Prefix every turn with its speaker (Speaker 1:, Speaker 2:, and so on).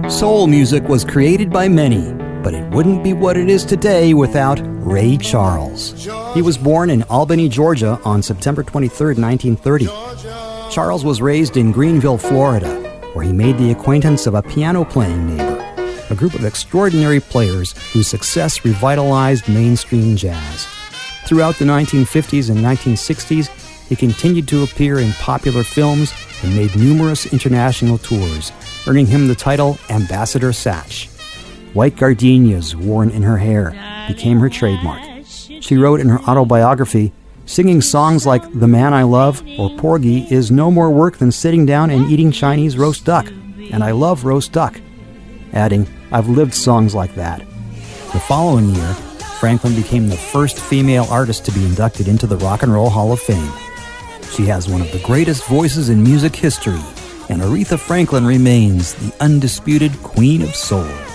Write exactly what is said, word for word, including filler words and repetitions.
Speaker 1: Soul music was created by many, but it wouldn't be what it is today without Ray Charles. He was born in Albany, Georgia on September twenty-third, nineteen thirty. Charles was raised in Greenville, Florida, where he made the acquaintance of a piano-playing neighbor, a group of extraordinary players whose success revitalized mainstream jazz. Throughout the nineteen fifties and nineteen sixties, he continued to appear in popular films and made numerous international tours, earning him the title Ambassador Satch. White gardenias worn in her hair became her trademark. She wrote in her autobiography, "Singing songs like The Man I Love or Porgy is no more work than sitting down and eating Chinese roast duck, and I love roast duck," adding, "I've lived songs like that." The following year, Franklin became the first female artist to be inducted into the Rock and Roll Hall of Fame. She has one of the greatest voices in music history, and Aretha Franklin remains the undisputed Queen of Soul.